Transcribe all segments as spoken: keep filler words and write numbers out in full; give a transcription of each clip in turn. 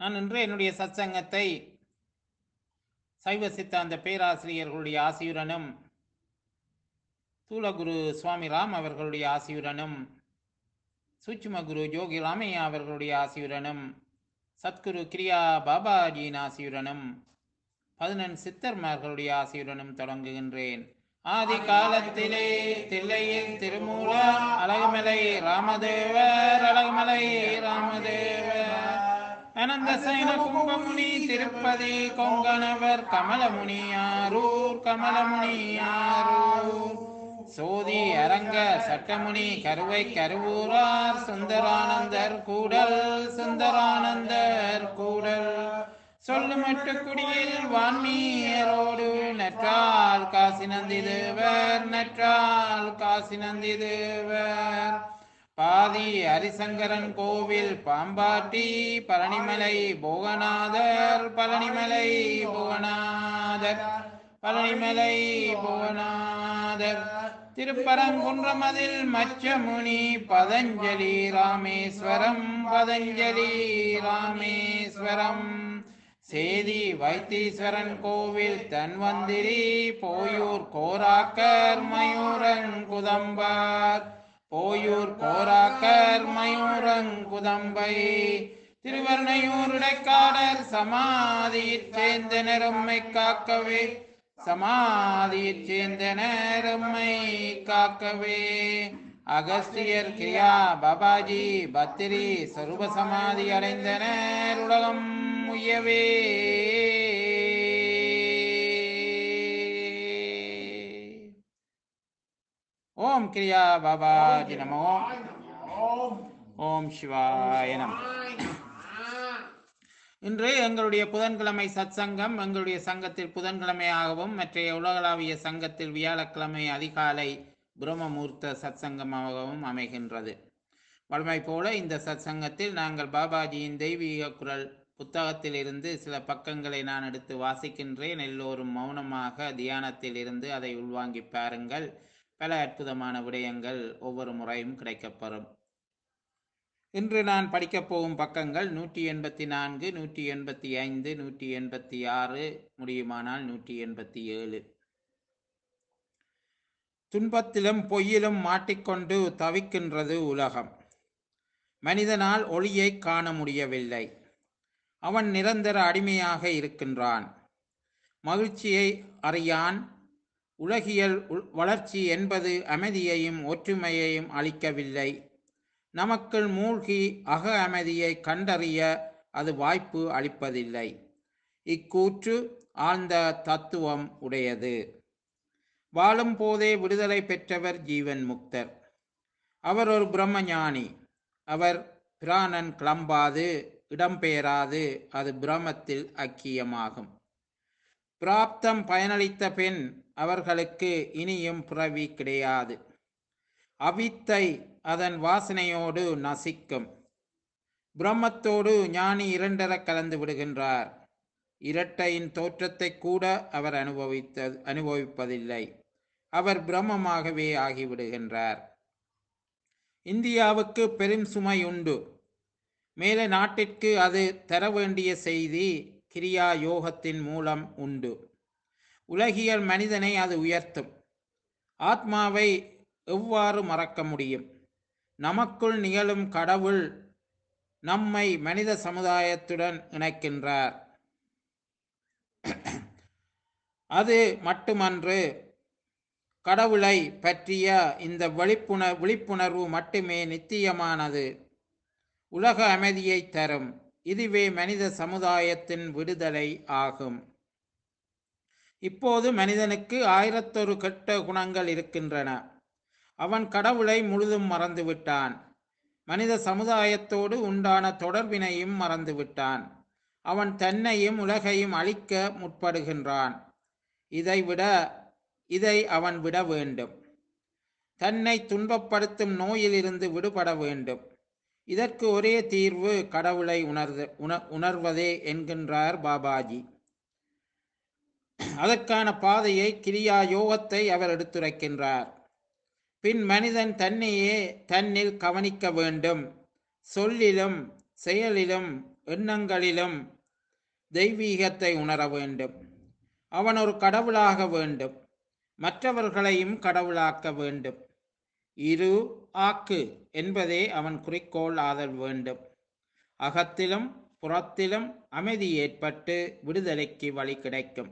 நான் இன்று என்னுடைய சத்சங்கத்தை சைவ சித்தாந்த பேராசிரியர்களுடைய ஆசியுடனும் தூலகுரு சுவாமி ராம் அவர்களுடைய ஆசியுடனும் சூட்சும குரு ஜோகி ராமையா அவர்களுடைய ஆசியுடனும் சத்குரு கிரியா பாபாஜியின் ஆசியுடனும் பதினெண் சித்தர்மார்களுடைய ஆசியுடனும் தொடங்குகின்றேன். ஆதி காலத்திலே தில்லையில் திருமூலர் அழகுமலை ராமதேவர் அழகுமலை ராமதேவர் அனந்த சைன கும்பமுனி திருப்பதி கொங்கணவர் கமலமுனியாரூர் கமலமுனியாரூர் சோதி அரங்க சட்டமுனி கருவை கருவூரார் சுந்தரானந்தர் கூடல் சுந்தரானந்தர் கூடல் சொல்லுமட்டு குடியில் வான்மீரோடு நற்றால் காசி நந்தி தேவர் நற்றால் காசி நந்தி தேவர் பாதி ஹரிசங்கரன் கோவில் பாம்பாட்டி பழனிமலை போகநாதர் பழனிமலை போகநாதர் பழனிமலை போகநாதர் திருப்பரங்குன்றமதில் மச்சமுனி பதஞ்சலி ராமேஸ்வரம் பதஞ்சலி ராமேஸ்வரம் சேதி வைத்தீஸ்வரன் கோவில் தன்வந்திரி போயூர் கோராக்கர் மயூரங்குதம்பார் போயூர் கோராக்கர் மயூரங்குதம்பை திருவர்ணையூர் இடைக்காடர் சமாதியிற் சேர்ந்தனர் உம்மை காக்கவே சமாதியிற் சேர்ந்தனர் உம்மை காக்கவே. அகஸ்தியர் கிரியா பாபாஜி பத்திரி சொரூப சமாதி அடைந்தனர் உலகம் உய்யவே. ஓம் கிரியா பாபாஜி நமோ. ஓம் சிவாய நமோ. இன்று எங்களுடைய புதன்கிழமை சத்சங்கம் எங்களுடைய சங்கத்தில் புதன்கிழமையாகவும் மற்றைய உலகளாவிய சங்கத்தில் வியாழக்கிழமை அதிகாலை பிரம்மமூர்த்த சத்சங்கமாகவும் அமைகின்றது. வழமை போல இந்த சத்சங்கத்தில் நாங்கள் பாபாஜியின் தெய்வீக குரல் புத்தகத்தில் இருந்து சில பக்கங்களை நான் எடுத்து வாசிக்கின்றேன். எல்லோரும் மௌனமாக தியானத்தில் இருந்து அதை உள்வாங்கி பாருங்கள். பல அற்புதமான விடயங்கள் ஒவ்வொரு முறையும் கிடைக்கப்பெறும். இன்று நான் படிக்கப் போகும் பக்கங்கள் நூற்றி எண்பத்தி நான்கு நூற்றி எண்பத்தி ஐந்து நூற்றி எண்பத்தி ஆறு முடியுமானால் நூற்றி எண்பத்தி ஏழு. துன்பத்திலும் பொய்யிலும் மாட்டிக்கொண்டு தவிக்கின்றது உலகம். மனிதனால் ஒளியை காண முடியவில்லை. அவன் நிரந்தர அடிமையாக இருக்கின்றான். மகிழ்ச்சியை அறியான். உலகியல் வளர்ச்சி என்பது அமைதியையும் ஒற்றுமையையும் அளிக்கவில்லை. நமக்குள் மூழ்கி அக அமைதியை கண்டறிய அது வாய்ப்பு அளிப்பதில்லை. இக்கூற்று ஆழ்ந்த தத்துவம் உடையது. வாழும் போதே விடுதலை பெற்றவர் ஜீவன் முக்தர். அவர் ஒரு பிரம்மஞானி. அவர் பிராணன் கிளம்பாது இடம்பெயராது அது பிரமத்தில் ஐக்கியமாகும். பிராப்தம் பயனளித்த பின் அவர்களுக்கு இனியும் பிறவி கிடையாது. அவித்தை அதன் வாசனையோடு நசிக்கும். பிரம்மத்தோடு ஞானி இரண்டர கலந்து விடுகின்றார். இரட்டையின் தோற்றத்தை கூட அவர் அனுபவித்த அனுபவிப்பதில்லை. அவர் பிரம்மமாகவே ஆகிவிடுகின்றார். இந்தியாவுக்கு பெரும் சுமை உண்டு. மேலே நாட்டிற்கு அது தர வேண்டிய செய்தி கிரியா யோகத்தின் மூலம் உண்டு. உலகியல் மனிதனை அது உயர்த்தும். ஆத்மாவை எவ்வாறு மறக்க முடியும்? நமக்குள் நிகழும் கடவுள் நம்மை மனித சமுதாயத்துடன் இணைக்கின்றார். அது மட்டுமன்று, கடவுளை பற்றிய இந்த விழிப்புண விழிப்புணர்வு மட்டுமே நித்தியமானது. உலக அமைதியை தரும். இதுவே மனித சமுதாயத்தின் விடுதலை ஆகும். இப்போது மனிதனுக்கு ஆயிரத்தொரு கெட்ட குணங்கள் இருக்கின்றன. அவன் கடவுளை முழுதும் மறந்துவிட்டான். மனித சமுதாயத்தோடு உண்டான தொடர்பினையும் மறந்துவிட்டான். அவன் தன்னையும் உலகையும் அழிக்க முற்படுகின்றான். இதை விட இதை அவன் விட வேண்டும். தன்னை துன்பப்படுத்தும் நோயிலிருந்து விடுபட வேண்டும். இதற்கு ஒரே தீர்வு கடவுளை உணர்த உண உணர்வதே என்கின்றார் பாபாஜி. அதற்கான பாதையை கிரியா யோகத்தை அவர் எடுத்துரைக்கின்றார். பின் மனிதன் தன்னையே தன்னில் கவனிக்க வேண்டும். சொல்லிலும் செயலிலும் எண்ணங்களிலும் தெய்வீகத்தை உணர வேண்டும். அவன் ஒரு கடவுளாக வேண்டும். மற்றவர்களையும் கடவுளாக்க வேண்டும். இரு ஆக்கு என்பதே அவன் குறிக்கோள் ஆதல் வேண்டும். அகத்திலும் புறத்திலும் அமைதி ஏற்பட்டு விடுதலைக்கு வழி கிடைக்கும்.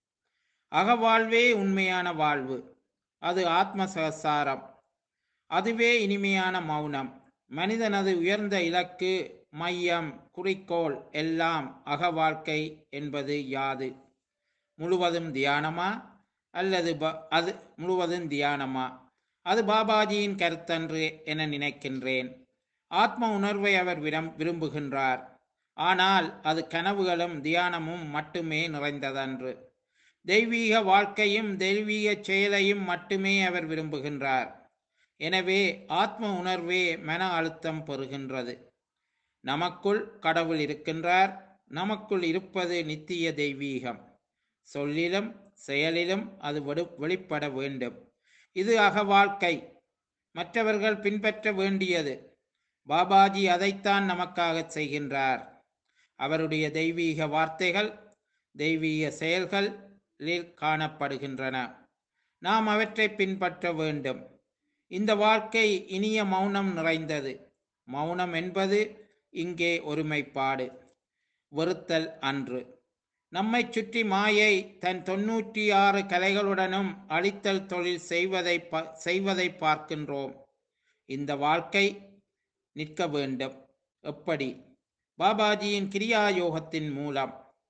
அகவாழ்வே உண்மையான வாழ்வு. அது ஆத்ம சசாரம். அதுவே இனிமையான மௌனம். மனிதனது உயர்ந்த இலக்கு, மையம், குறிக்கோள் எல்லாம் அகவாழ்க்கை என்பது யாது? முழுவதும் தியானமா அல்லது அது முழுவதும் தியானமா? அது பாபாஜியின் கருத்தன்று என நினைக்கின்றேன். ஆத்ம உணர்வை அவர் விரும்புகின்றார். ஆனால் அது கனவுகளும் தியானமும் மட்டுமே நிறைந்ததன்று. தெய்வீக வாழ்க்கையும் தெய்வீக செயலையும் மட்டுமே அவர் விரும்புகின்றார். எனவே ஆத்ம உணர்வே மன அழுத்தம் பெறுகின்றது. நமக்குள் கடவுள் இருக்கின்றார். நமக்குள் இருப்பது நித்திய தெய்வீகம். சொல்லிலும் செயலிலும் அது வெளிப்பட வேண்டும். இது அக வாழ்க்கை. மற்றவர்கள் பின்பற்ற வேண்டியது. பாபாஜி அதைத்தான் நமக்காக செய்கின்றார். அவருடைய தெய்வீக வார்த்தைகள் தெய்வீக செயல்களில் காணப்படுகின்றன. நாம் அவற்றை பின்பற்ற வேண்டும். இந்த வாழ்க்கை இனிய மௌனம் நிறைந்தது. மௌனம் என்பது இங்கே ஒருமைப்பாடு, வெறுத்தல் அன்று. நம்மை சுற்றி மாயை தன் தொன்னூற்றி ஆறு கலைகளுடனும் அழித்தல் தொழில் செய்வதை செய்வதை பார்க்கின்றோம். இந்த வாழ்க்கை நிற்க வேண்டும். எப்படி? பாபாஜியின் கிரியா யோகத்தின் மூலம்.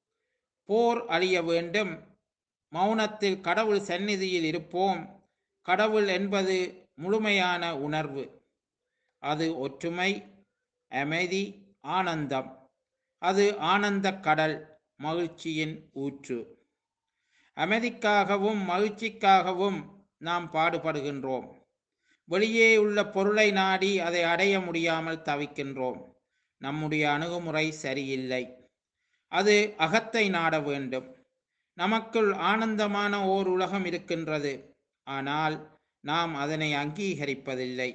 போர் அழிய வேண்டும். மௌனத்தில் கடவுள் சந்நிதியில் இருப்போம். கடவுள் என்பது முழுமையான உணர்வு. அது ஒற்றுமை, அமைதி, ஆனந்தம். அது ஆனந்த கடல், மகிழ்ச்சியின் ஊற்று. அமைதிக்காகவும் மகிழ்ச்சிக்காகவும் நாம் பாடுபடுகின்றோம். வெளியே உள்ள பொருளை நாடி அதை அடைய முடியாமல் தவிக்கின்றோம். நம்முடைய அணுகுமுறை சரியில்லை. அது அகத்தை நாட வேண்டும். நமக்குள் ஆனந்தமான ஓர் உலகம் இருக்கின்றது. ஆனால் நாம் அதனை அங்கீகரிப்பதில்லை.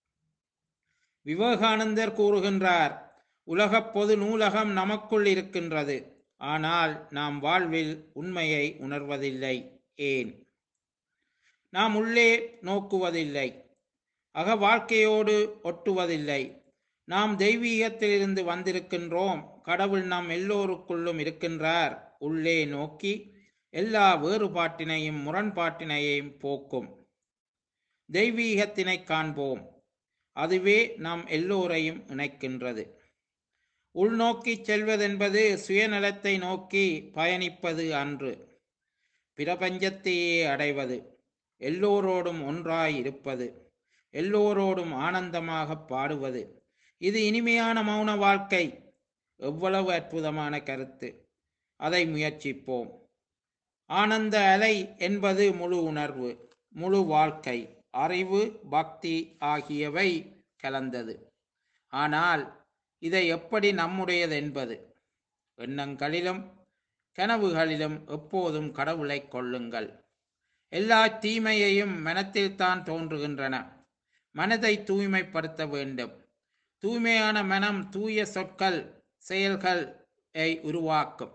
விவேகானந்தர் கூறுகின்றார், உலகப் பொது நூலகம் நமக்குள் இருக்கின்றது. ஆனால் நாம் வாழ்வில் உண்மையை உணர்வதில்லை. ஏன்? நாம் உள்ளே நோக்குவதில்லை. அக வாழ்க்கையோடு ஒட்டுவதில்லை. நாம் தெய்வீகத்திலிருந்து வந்திருக்கின்றோம். கடவுள் நம் எல்லோருக்குள்ளும் இருக்கின்றார். உள்ளே நோக்கி எல்லா வேறுபாட்டினையும் முரண்பாட்டினையும் போக்கும் தெய்வீகத்தினை காண்போம். அதுவே நாம் எல்லோரையும் இணைக்கின்றது. உள்நோக்கி செல்வதென்பது சுயநலத்தை நோக்கி பயணிப்பது அன்று, பிரபஞ்சத்தையே அடைவது, எல்லோரோடும் ஒன்றாய் இருப்பது, எல்லோரோடும் ஆனந்தமாக பாடுவது. இது இனிமையான மௌன வாழ்க்கை. எவ்வளவு அற்புதமான கருத்து! அதை முயற்சிப்போம். ஆனந்த அலை என்பது முழு உணர்வு, முழு வாழ்க்கை, அறிவு, பக்தி ஆகியவை கலந்தது. ஆனால் இதை எப்படி நம்முடையது என்பது? எண்ணங்களிலும் கனவுகளிலும் எப்போதும் கடவுளை கொள்ளுங்கள். எல்லா தீமையையும் மனத்தில்தான் தோன்றுகின்றன. மனதை தூய்மைப்படுத்த வேண்டும். தூய்மையான மனம் தூய சொற்கள், செயல்களை உருவாக்கும்.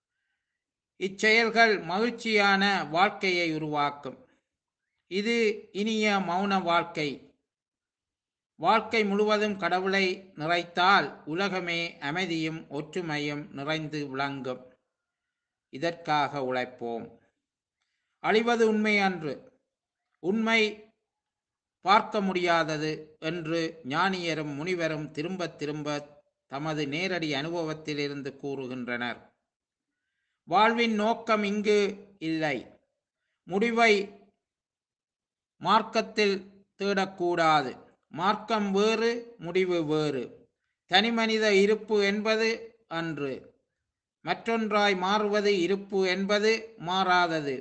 இச்செயல்கள் மகிழ்ச்சியான வாழ்க்கையை உருவாக்கும். இது இனிய மௌன வாழ்க்கை. வாழ்க்கை முழுவதும் கடவுளை நிறைத்தால் உலகமே அமைதியும் ஒற்றுமையும் நிறைந்து விளங்கும். இதற்காக உழைப்போம். அழிவது உண்மை அன்று. உண்மை பார்க்க முடியாதது என்று ஞானியரும் முனிவரும் திரும்ப திரும்ப தமது நேரடி அனுபவத்திலிருந்து கூறுகின்றனர். வாழ்வின் நோக்கம் இங்கு இல்லை. முடிவை மார்க்கத்தில் தேடக்கூடாது. மார்க்கம் வேறு, முடிவு வேறு. தனிமனித இருப்பு என்பது அன்று. மற்றொன்றாய் மாறுவது இருப்பு என்பது மாறாதது.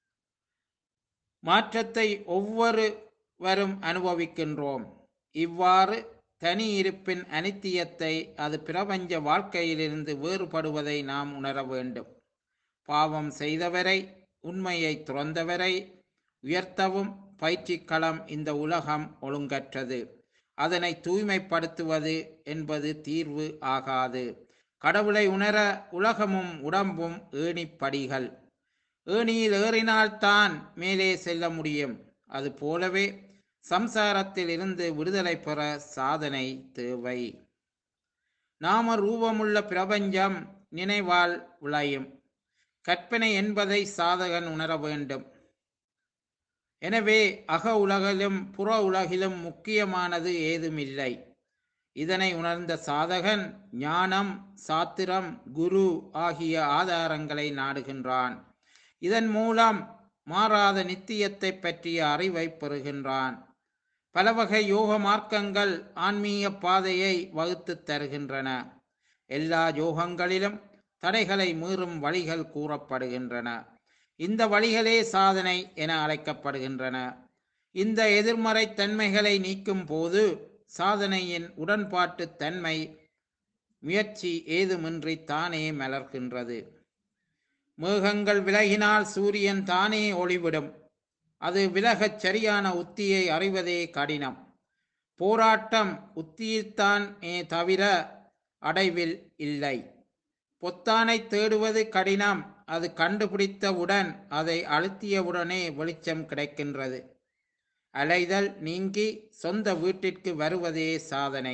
மாற்றத்தை ஒவ்வொருவரும் அனுபவிக்கின்றோம். இவ்வாறு தனி இருப்பின் அனித்தியத்தை, அது பிரபஞ்ச வாழ்க்கையிலிருந்து வேறுபடுவதை நாம் உணர வேண்டும். பாவம் செய்தவரை, உண்மையை துறந்தவரை உயர்த்தவும் பயிற்சி களம் இந்த உலகம் ஒழுங்கற்றது. அதனை தூய்மைப்படுத்துவது என்பது தீர்வு ஆகாது. கடவுளை உணர உலகமும் உடம்பும் ஏணிப்படிகள். ஏணியில் ஏறினால்தான் மேலே செல்ல முடியும். அது போலவே சம்சாரத்தில் இருந்து விடுதலை பெற சாதனை தேவை. நாம ரூபமுள்ள பிரபஞ்சம் நினைவால் விளையும். கற்பனை என்பதை சாதகன் உணர வேண்டும். எனவே அக உலகிலும் புற உலகிலும் முக்கியமானது ஏதுமில்லை. இதனை உணர்ந்த சாதகன் ஞானம், சாத்திரம், குரு ஆகிய ஆதாரங்களை நாடுகின்றான். இதன் மூலம் மாறாத நித்தியத்தை பற்றிய அறிவை பெறுகின்றான். பல வகை யோக மார்க்கங்கள் ஆன்மீக பாதையை வகுத்து தருகின்றன. எல்லா யோகங்களிலும் தடைகளை மீறும் வழிகள் கூறப்படுகின்றன. இந்த வழிகளே சாதனை என அழைக்கப்படுகின்றன. இந்த எதிர்மறை தன்மைகளை நீக்கும் போது சாதனையின் உடன்பாட்டு தன்மை முயற்சி ஏதுமின்றி தானே மலர்கின்றது. மேகங்கள் விலகினால் சூரியன் தானே ஒளிவிடும். அது விலகச் சரியான உத்தியை அறிவதே கடினம். போராட்டம் உத்தியில்தான் ஏ தவிர அடைவில் இல்லை. பொத்தானை தேடுவது கடினம். அது கண்டுபிடித்தவுடன் அதை அழுத்தியவுடனே வெளிச்சம் கிடைக்கின்றது. அலைதல் நீங்கி சொந்த வீட்டிற்கு வருவதே சாதனை.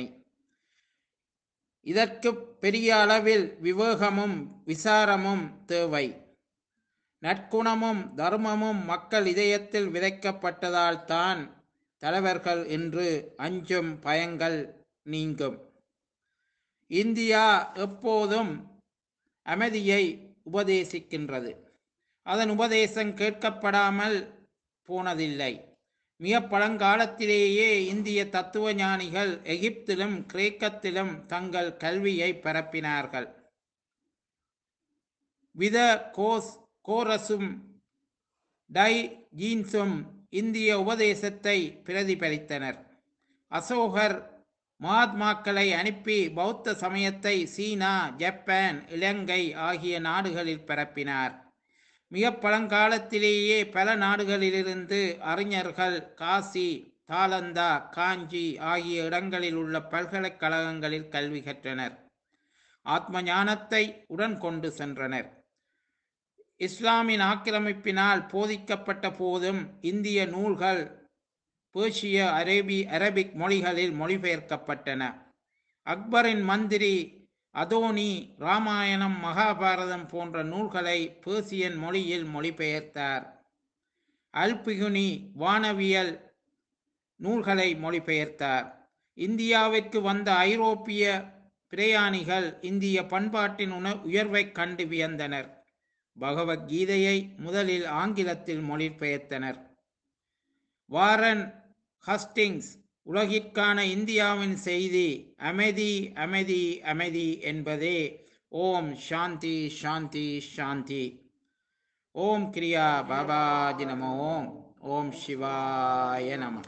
இதற்கு பெரிய அளவில் விவேகமும் விசாரமும் தேவை. நற்குணமும் தர்மமும் மக்கள் இதயத்தில் விதைக்கப்பட்டதால் தான் தலைவர்கள் என்று அஞ்சும் பயங்கள் நீங்கும். இந்தியா எப்போதும் அமைதியை உபதேசிக்கின்றது. அதன் உபதேசம் கேட்கப்படாமல் போனதில்லை. மிக பழங்காலத்திலேயே இந்திய தத்துவ ஞானிகள் எகிப்திலும் கிரேக்கத்திலும் தங்கள் கல்வியை பரப்பினார்கள். வித கோஸ் கோரசும் டை ஜீன்ஸும் இந்திய உபதேசத்தை பிரதிபலித்தனர். அசோகர் மகாத்மாக்களை அனுப்பி பௌத்த சமயத்தை சீனா, ஜப்பான், இலங்கை ஆகிய நாடுகளில் பரப்பினார். மிக பழங்காலத்திலேயே பல நாடுகளிலிருந்து அறிஞர்கள் காசி, தாலந்தா, காஞ்சி ஆகிய இடங்களில் உள்ள பல்கலைக்கழகங்களில் கல்வி கற்றனர். ஆத்ம ஞானத்தை உடன் கொண்டு சென்றனர். இஸ்லாமின் ஆக்கிரமிப்பினால் போதிக்கப்பட்ட போதும் இந்திய நூல்கள் பேர்ஷிய, அரேபி அரபிக் மொழிகளில் மொழிபெயர்க்கப்பட்டன. அக்பரின் மந்திரி அதோனி இராமாயணம், மகாபாரதம் போன்ற நூல்களை பேர்சியன் மொழியில் மொழிபெயர்த்தார். அல்பிகுனி வானவியல் நூல்களை மொழிபெயர்த்தார். இந்தியாவிற்கு வந்த ஐரோப்பிய பிரயாணிகள் இந்திய பண்பாட்டின் உண உயர்வைக் கண்டு வியந்தனர். பகவத்கீதையை முதலில் ஆங்கிலத்தில் மொழிபெயர்த்தனர். வாரன் ஹஸ்டிங்ஸ் உலகிற்கான இந்தியாவின் செய்தி அமைதி அமைதி அமைதி என்பதே. ஓம் சாந்தி சாந்தி சாந்தி. ஓம் கிரியா பாபாஜி நம. ஓம் ஓம் சிவாய நம.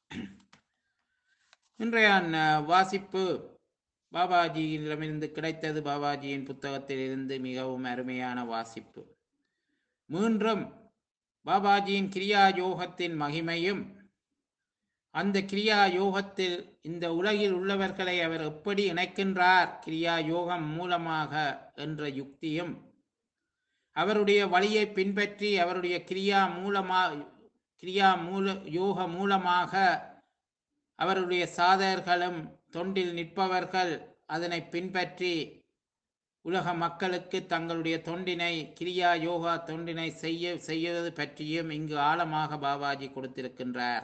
இன்றைய வாசிப்பு பாபாஜியிடமிருந்து கிடைத்தது. பாபாஜியின் புத்தகத்திலிருந்து மிகவும் அருமையான வாசிப்பு. மீண்டும் பாபாஜியின் கிரியா யோகத்தின் மகிமையும், அந்த கிரியா யோகத்தில் இந்த உலகில் உள்ளவர்களை அவர் எப்படி இணைக்கின்றார் கிரியா யோகம் மூலமாக என்ற யுக்தியும், அவருடைய வழியை பின்பற்றி அவருடைய கிரியா மூலமா கிரியா மூல யோக மூலமாக அவருடைய சாதகர்களும் தொண்டில் நிற்பவர்கள் அதனை பின்பற்றி உலக மக்களுக்கு தங்களுடைய தொண்டினை, கிரியா யோகா தொண்டினை செய்ய செய்வது பற்றியும் இங்கு ஆழமாக பாபாஜி கொடுத்திருக்கின்றார்.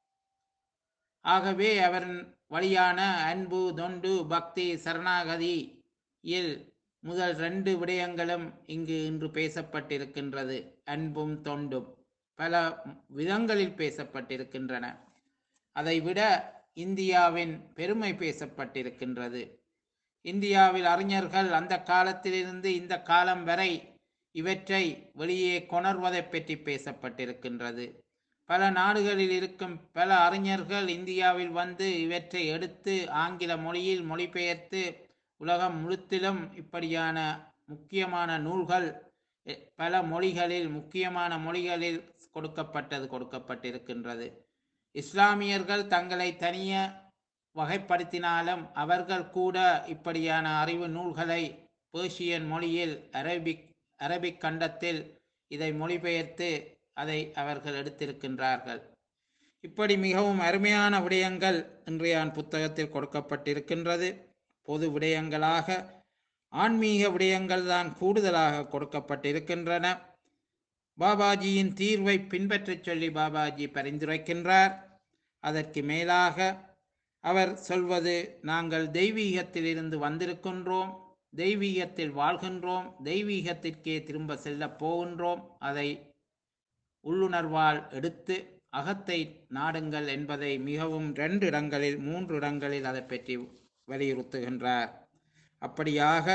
ஆகவே அவரின் வழியான அன்பு, தொண்டு, பக்தி, சரணாகதியில் முதல் ரெண்டு விடயங்களும் இங்கு இன்று பேசப்பட்டிருக்கின்றது. அன்பும் தொண்டும் பல விதங்களில் பேசப்பட்டிருக்கின்றன. அதைவிட இந்தியாவின் பெருமை பேசப்பட்டிருக்கின்றது. இந்தியாவில் அறிஞர்கள் அந்த காலத்திலிருந்து இந்த காலம் வரை இவற்றை வெளியே கொணர்வதை பற்றி பேசப்பட்டிருக்கின்றது. பல நாடுகளில் இருக்கும் பல அறிஞர்கள் இந்தியாவில் வந்து இவற்றை எடுத்து ஆங்கில மொழியில் மொழிபெயர்த்து உலகம் முழுத்திலும் இப்படியான முக்கியமான நூல்கள் பல மொழிகளில் முக்கியமான மொழிகளில் கொடுக்கப்பட்டது கொடுக்கப்பட்டிருக்கின்றது. இஸ்லாமியர்கள் தங்களை தனிய வகைப்படுத்தினாலும் அவர்கள் கூட இப்படியான அறிவு நூல்களை பேர்ஷியன் மொழியில் அரபிக் அரபிக் கண்டத்தில் இதை மொழிபெயர்த்து அதை அவர்கள் எடுத்திருக்கின்றார்கள். இப்படி மிகவும் அருமையான விடயங்கள் இன்றைய புத்தகத்தில் கொடுக்கப்பட்டிருக்கின்றது. பொது விடயங்களாக ஆன்மீக விடயங்கள் தான் கூடுதலாக கொடுக்கப்பட்டிருக்கின்றன. பாபாஜியின் தீர்வை பின்பற்றச் சொல்லி பாபாஜி பரிந்துரைக்கின்றார். அதற்கு மேலாக அவர் சொல்வது, நாங்கள் தெய்வீகத்தில் இருந்து வந்திருக்கின்றோம், தெய்வீகத்தில் வாழ்கின்றோம், தெய்வீகத்திற்கே திரும்ப செல்ல போகின்றோம், அதை உள்ளுணர்வால் எடுத்து அகத்தை நாடுங்கள் என்பதை மிகவும் ரெண்டு இடங்களில் மூன்று இடங்களில் அதை பற்றி வலியுறுத்துகின்றார். அப்படியாக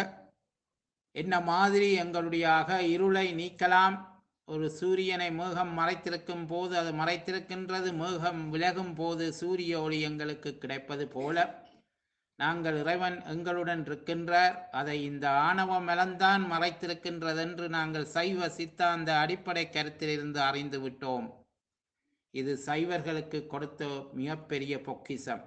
என்ன மாதிரி எங்களுடைய அக இருளை நீக்கலாம்? ஒரு சூரியனை மேகம் மறைத்திருக்கும் போது அது மறைத்திருக்கின்றது, மேகம் விலகும் போது சூரிய ஒளி எங்களுக்கு கிடைப்பது போல நாங்கள் இறைவன் எங்களுடன் இருக்கின்றார், அதை இந்த ஆணவ மலம்தான் மறைத்திருக்கின்றது என்று நாங்கள் சைவ சித்தாந்த அடிப்படை கருத்திலிருந்து அறிந்து விட்டோம். இது சைவர்களுக்கு கொடுத்த மிகப்பெரிய பொக்கிஷம்.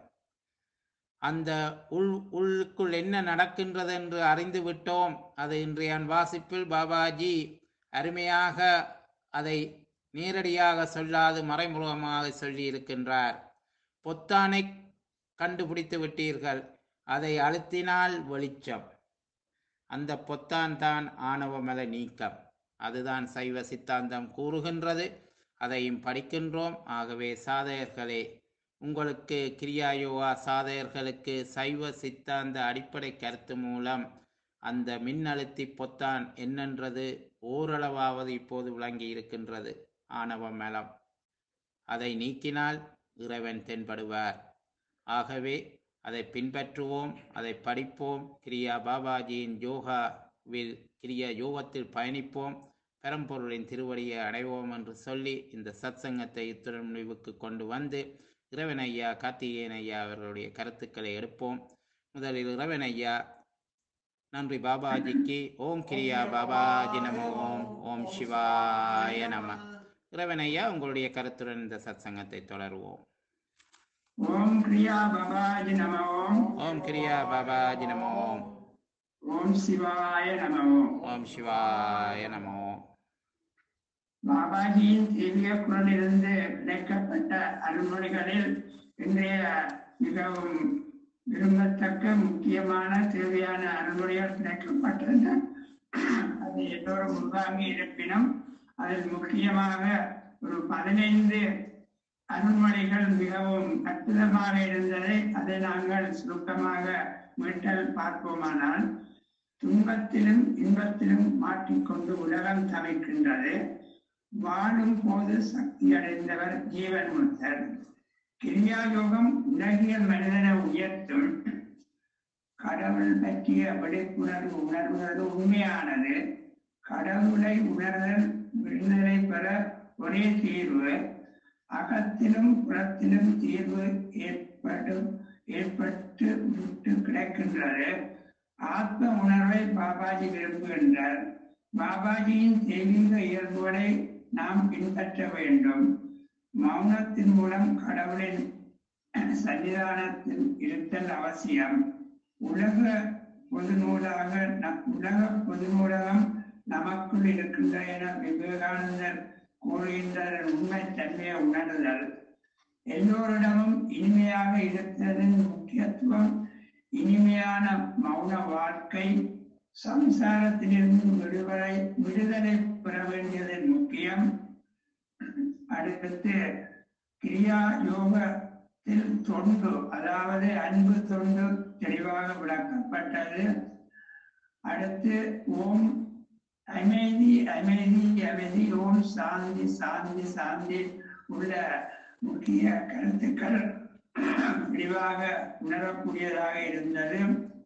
அந்த உள் உள்ளுக்குள் என்ன நடக்கின்றது என்று அறிந்து விட்டோம். அது இன்றைய வாசிப்பில் பாபாஜி அருமையாக அதை நேரடியாக சொல்லாது மறைமுகமாக சொல்லி இருக்கின்றார். பொத்தானை கண்டுபிடித்து விட்டீர்கள், அதை அழுத்தினால் வெளிச்சம். அந்த பொத்தான் தான் ஆணவமல நீக்கம். அதுதான் சைவ சித்தாந்தம் கூறுகின்றது. அதையும் படிக்கின்றோம். ஆகவே சாதகர்களே, உங்களுக்கு கிரியாயோகா சாதகர்களுக்கு சைவ சித்தாந்த அடிப்படை கருத்து மூலம் அந்த மின்னழுத்தி பொத்தான் என்னென்றது ஓரளவாவது இப்போது விளங்கி இருக்கின்றது. ஆணவ மலம் அதை நீக்கினால் இறைவன் தென்படுவார். ஆகவே அதை பின்பற்றுவோம், அதை படிப்போம், கிரியா பாபாஜியின் யோகாவில் கிரியா யோகத்தில் பயணிப்போம், பரம்பொருளின் திருவடியை அடைவோம் என்று சொல்லி இந்த சத்சங்கத்தை இத்துடன் முடிவுக்கு கொண்டு வந்து இறைவன் ஐயா கார்த்திகேயன் ஐயா அவர்களுடைய கருத்துக்களை எடுப்போம். முதலில் இறைவன் ஐயா, நன்றி பாபாஜிக்கு. ஓம் கிரியா பாபாஜி நம ஓம். ஓம் சிவாய நம. இறைவன் ஐயா, உங்களுடைய கருத்துடன் இந்த சத்சங்கத்தை தொடருவோம். ஓம் கிரியா பாபாஜி நம ஓம். ஓம் கிரியா பாபாஜி நம ஓம். ஓம் சிவாய நம ஓம். ஓம் சிவாய நம ஓம். பாபாஜியின் தெய்வீக குரலிலிருந்து கிடைக்கப்பட்ட அருள்மொழிகளில் இன்றைய மிகவும் விரும்பத்தக்க முக்கியமான தேவையான அருள்மொழிகள் கிடைக்கப்பட்டன. அது எல்லோரும் உள்வாங்கி இருப்பினும் அதில் முக்கியமாக ஒரு பதினைந்து அருள்மொழிகள் மிகவும் அற்புதமாக இருந்ததை அதை நாங்கள் சுருக்கமாக மீட்டல் பார்ப்போமானால், துன்பத்திலும் இன்பத்திலும் மாற்றிக்கொண்டு உலகம் தவிர்க்கின்றது. வாழும் போது சக்தி அடைந்தவர் ஜீவன் முக்தர். கிரியாயோகம் உலகியல் மனிதனை உயர்த்தும். கடவுள் பற்றிய விழிப்புணர்வு உணர்வது உண்மையானது. கடவுளை உணர்தல் விடுதலை பெற ஒரே தீர்வு. அகத்திலும் புறத்திலும் தீர்வு ஏற்படும் ஏற்பட்டு விட்டு கிடைக்கின்றது. ஆத்ம உணர்வை பாபாஜி விரும்புகின்றார். பாபாஜியின் தெய்வீக இயல்புகளை நாம் பின்பற்ற வேண்டும். மௌனத்தின் மூலம் கடவுளின் சன்னிதானத்தில் இருத்தல் அவசியம். உலக பொது நூலாக உலக பொது நூலகம் நமக்குள் இருக்கின்ற என விவேகானந்தர் கூறுகின்ற உண்மை தன்மையை உணர்தல். எல்லோரிடமும் இனிமையாக இருத்தலின் முக்கியத்துவம். இனிமையான மௌன வாழ்க்கை. சம்சாரத்திலிருந்து விடுதலை விடுதலை பெற வேண்டியதன் முக்கியம். அடுத்து கிரியா யோகத்தில் தொண்டு, அதாவது அன்பு தொண்டு தெளிவாக விளக்கப்பட்டது. அடுத்து ஓம் அமைதி அமைதி அமைதி, ஓம் சாந்தி சாந்தி சாந்தி உள்ள முக்கிய கருத்துக்கள் விரிவாக உணரக்கூடியதாக இருந்தது.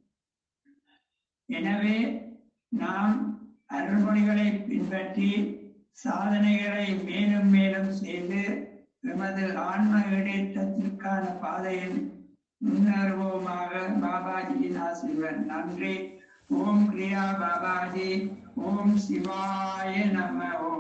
எனவே நாம் அருள்மொழிகளை பின்பற்றி சாதனைகளை மேலும் மேலும் செய்து எமது ஆன்ம ஈடேற்றத்திற்கான பாதையில் முன்னேறுவோமாக. பாபாஜியின் ஆசீர்வாதம். நன்றி. ஓம் கிரியா பாபாஜி. ஓம் சிவாய நம ஓம்.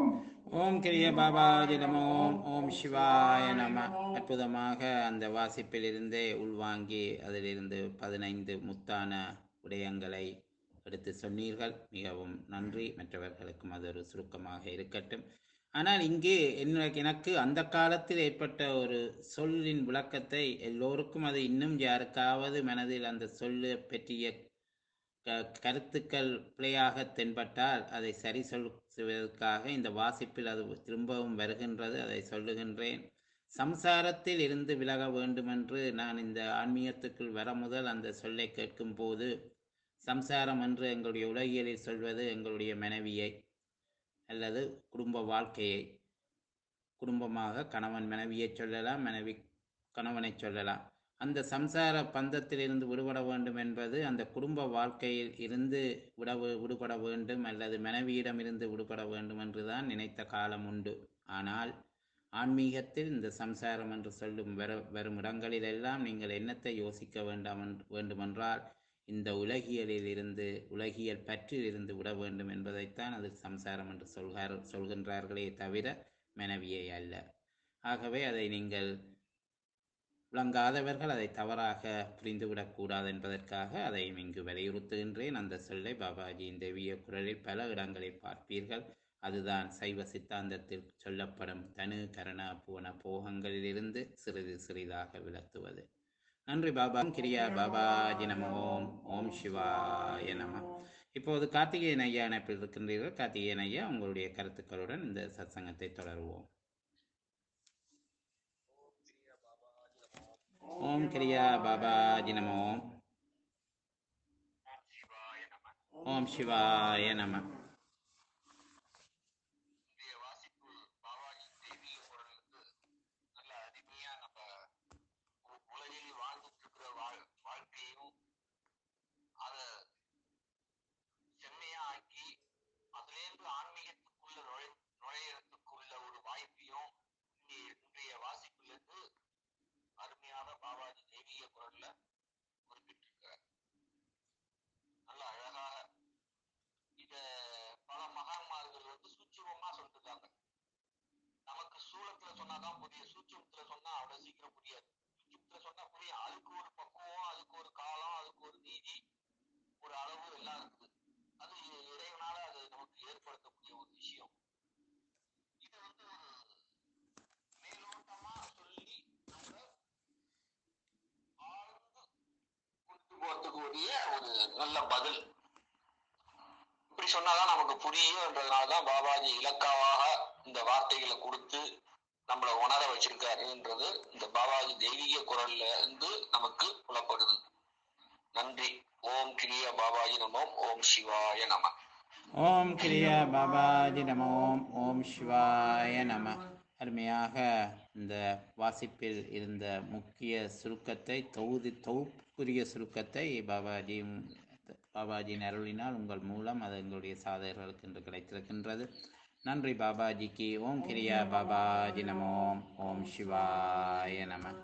ஓம் கிரிய பாபாஜி நம ஓம் ஓம் சிவாய நம. அற்புதமாக அந்த வாசிப்பிலிருந்தே உள்வாங்கி அதிலிருந்து பதினைந்து முத்தான விடயங்களை எடுத்து சொன்னீர்கள். மிகவும் நன்றி. மற்றவர்களுக்கும் அது ஒரு சுருக்கமாக இருக்கட்டும். ஆனால் இங்கே என்ன எனக்கு அந்த காலத்தில் ஏற்பட்ட ஒரு சொல்லின் விளக்கத்தை எல்லோருக்கும் அது இன்னும் யாருக்காவது மனதில் அந்த சொல்லு பற்றிய க- கருத்துக்கள் பிழையாக தென்பட்டால் அதை சரி சொல்வதற்காக இந்த வாசிப்பில் அது திரும்பவும் வருகின்றது. அதை சொல்லுகின்றேன். சம்சாரத்தில் இருந்து விலக வேண்டுமென்று நான் இந்த ஆன்மீகத்துக்குள் வர முதல் அந்த சொல்லை கேட்கும் போது, சம்சாரம் என்று எங்களுடைய உலகியலில் சொல்வது எங்களுடைய மனைவியை அல்லது குடும்ப வாழ்க்கையை, குடும்பமாக கணவன் மனைவியை சொல்லலாம், மனைவி கணவனை சொல்லலாம். அந்த சம்சார பந்தத்திலிருந்து விடுபட வேண்டும் என்பது அந்த குடும்ப வாழ்க்கையில் இருந்து விட விடுபட வேண்டும் அல்லது மனைவியிடம் இருந்து விடுபட வேண்டும் என்றுதான் நினைத்த காலம் உண்டு. ஆனால் ஆன்மீகத்தில் இந்த சம்சாரம் என்று சொல்லும் வர வரும் இடங்களிலெல்லாம் நீங்கள் என்னத்தை யோசிக்க வேண்டாம் என்று- வேண்டுமென்றால் இந்த உலகியலில் இருந்து உலகியல் பற்றில் இருந்து விட வேண்டும் என்பதைத்தான் அது சம்சாரம் என்று சொல்கார் சொல்கின்றார்களே தவிர மனைவியை அல்ல. ஆகவே அதை நீங்கள் விளங்காதவர்கள் அதை தவறாக புரிந்துவிடக்கூடாது என்பதற்காக அதையும் இங்கு வலியுறுத்துகின்றேன். அந்த சொல்லை பாபாஜியின் தெய்வீக குரலில் பல இடங்களில் பார்ப்பீர்கள். அதுதான் சைவ சித்தாந்தத்தில் சொல்லப்படும் தனு கரண புவன போகங்களிலிருந்து சிறிது சிறிதாக விளக்குவது. நன்றி பாபா. கிரியா பாபாஜி நம ஓம் ஓம் சிவாய நம. இப்போது கார்த்திகேயன் ஐயா இணைப்பில் இருக்கின்றீர்கள். கார்த்திகேயன் ஐயா, உங்களுடைய கருத்துக்களுடன் இந்த சத்சங்கத்தை தொடருவோம். ஓம் கிரியா பாபாஜி நம ஓம் ஓம் சிவாய நம. இன்றைய வாசிப்பு பாபாஜி தெய்வீக குரலுக்கு நல்ல அருமையா நம்ம உ- உலகில் வாழ்ந்துட்டு இருக்கிற வாழ் வாழ்க்கையும் அதை செம்மையா ஆக்கி அதுலேருந்து ஆன்மீகத்துக்குள்ள நுழை நுழையறதுக்குள்ள ஒரு வாய்ப்பையும் இன்றைய இன்றைய வாசிப்பிலிருந்து அருமையாக பாபாஜி தெய்வீக குரல்ல குறிப்பிட்டிருக்கிறார். நல்ல அழகாக இத பல மகான்மார்கள் வந்து சூட்சுமமா சொல்லிருக்காங்க. நமக்கு சூலத்துல சொன்னாதான் புரியும், சூட்சுமத்துல சொன்னா அவ்வளவு சீக்கிரம் புரியாது. சூட்சுமத்துல சொன்னா புரியும். அதுக்கு ஒரு பக்குவம், அதுக்கு ஒரு காலம், அதுக்கு ஒரு நீதி, ஒரு அளவு எல்லாம் இருக்குது. அது இறைவனால அது நமக்கு ஏற்படுத்தக்கூடிய ஒரு விஷயம். இது வந்து ஒரு மேலோட்டமா சொல்லி நம்மள ஆழ்ந்து கொண்டு போறதுக்குரிய ஒரு நல்ல பதில். இப்படி சொன்னாதான் நமக்கு புரியும்ன்றதுனாலதான் பாபாஜி இலக்காவாக இந்த வார்த்தைகளை கொடுத்து நம்மளை உணர வச்சிருக்காருன்றது இந்த பாபாஜி தெய்வீக குரல்ல இருந்து நமக்கு புலப்படுது. நன்றி. ஓம் கிரிய பாபாஜி நமோம். ஓம் சிவாய நம. ஓம் கிரியா பாபாஜி நம ஓம் ஓம் சிவாய நம. அருமையாக இந்த வாசிப்பில் இருந்த முக்கிய சுருக்கத்தை தொகுதி தொகுப்புரிய சுருக்கத்தை பாபாஜியும் பாபாஜியின் அருளினால் உங்கள் மூலம் அது எங்களுடைய சாதகர்களுக்கு இன்று கிடைத்திருக்கின்றது. நன்றி பாபாஜிக்கு. ஓம் கிரியா பாபாஜி நம ஓம் ஓம் சிவாய நம.